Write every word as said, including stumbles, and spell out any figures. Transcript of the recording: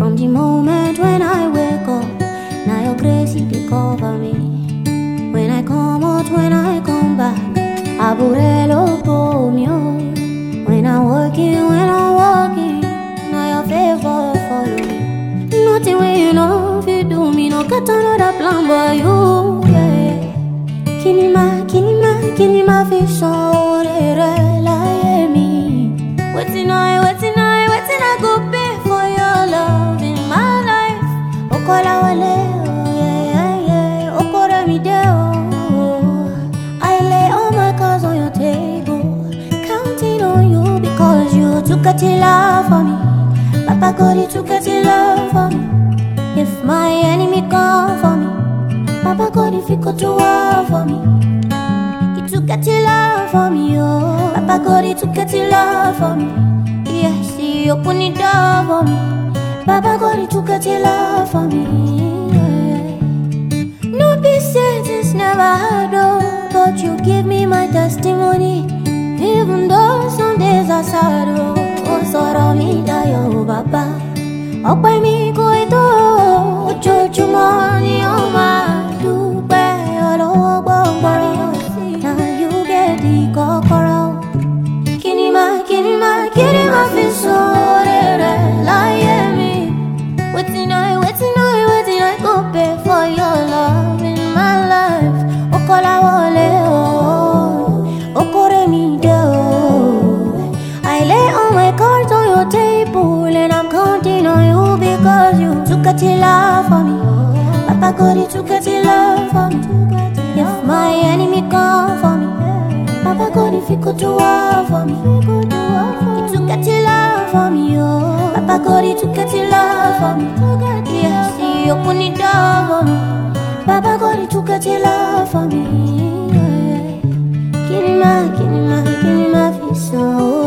From the moment when I wake up, now your grace they cover me. When I come out, when I come back, Aburelo for me. When I'm working, when I'm walking, now your favor follow me. Nothing when you know if you do me, no got another plan but you. Yeah. Kinima, kinima, kinima, fish so lie me. Waiting I, waiting I, waiting I go pay for your love in my life. Okola wale, oh yeah, yeah, yeah. Okora mi de oh. I lay all my cards on your table, counting on you because you took a till love for me. Papa God, you took a till love for me. If my enemy come for me, Papa God, if you go to war for me, you took a till love for me, oh. Papa God, you took a till love for me. Yes, he opened the door for me. Papa God, you took a till love for me. Yeah. No be said it's never hard, oh, but you give me my testimony. Even though some days are sad, oh, oh, sorrow me die, oh, Papa. Oh, by me go it oh, church money, oh, my do bear, oh, oh, now you get the kokoro. Kinima, kinima, kinima, fish so lie me. Waiting I, waiting I, waiting I go pay for your love in my life. Okola wale oh, okore mi de oh. I lay all my cards on your table and I'm counting on you because you took a till love for me. Papa God, you took a till love for me. If my enemy come for me, Papa God, if you go to war for me, you took a till love for me, oh. Papa God, you took a till love for me. Yes, he opened the door for me. Papa God, you took a till love for me. Kinima, kinima, kinima, fish so.